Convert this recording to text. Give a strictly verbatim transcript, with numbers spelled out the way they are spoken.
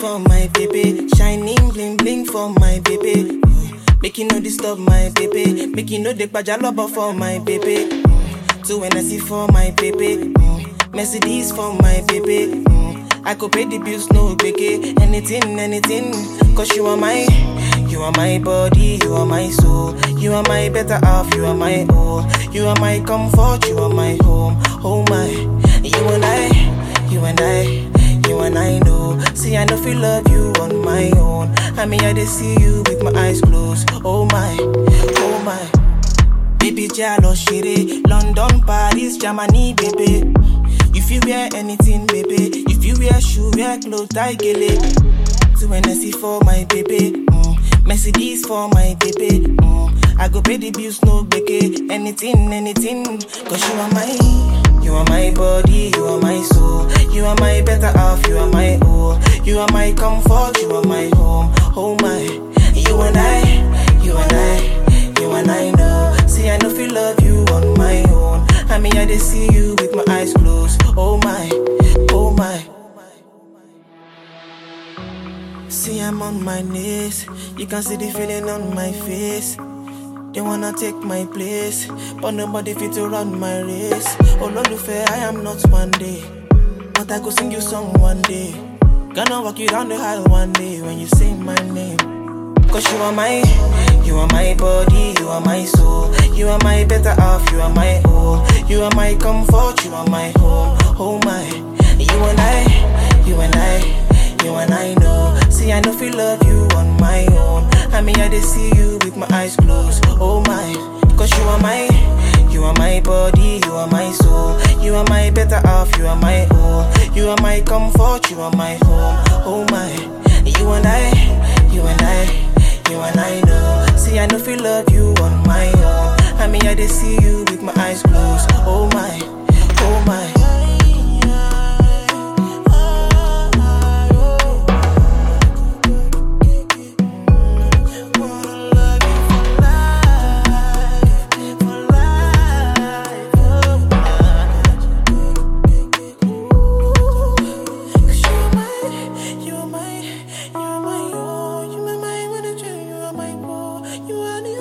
for my baby, shining bling bling for my baby. Make you no disturb my baby, make you no dey love for my baby. Two N S C for my baby, Mercedes for my baby. I could pay the bills, no biggie, anything, anything. Cause you are my, you are my body, you are my soul. You are my better half, you are my all. You are my comfort, you are my home. Oh my, you and I, you and I, you and I know. See, I know feel love you on my own. I mean, I just see you with my eyes closed. Oh my, oh my. Baby, Jalo, Shiri, London, Paris, Germany, baby. If you wear anything, baby. If you wear shoe, wear clothes, I get it. Two N S C for my baby, mm. Mercedes for my baby, mm. I go pay the bills, no biggie, anything, anything. Cause you are my, you are my body, you are my soul. You are my better half, you are my all. You are my comfort, you are my home. Oh my, you and I, you and I, you and I know. See, I know feel love you on my own. I mean, I just see you with my eyes closed. Oh my, oh my. See, I'm on my knees. You can see the feeling on my face. They wanna take my place, but nobody fit to run my race. Oh Lord, fair, I am not one day, but I could sing you song one day. Gonna walk you down the aisle one day when you say my name. Cause you are my, you are my body, you are my soul. You are my better half, you are my all. You are my comfort, you are my home. Oh my, you and I, you and I, you and I know. See, I know feel love you on my own. I mean, I just see you with my eyes closed. Oh my, cause you are my, you are my body, you are my soul. You are my better half, you are my all. You are my comfort, you are my home. Oh my, you and I, you and I, you and I know. See, I know feel love you on my own. I mean, I just see you with my eyes closed. Oh my, oh my. You are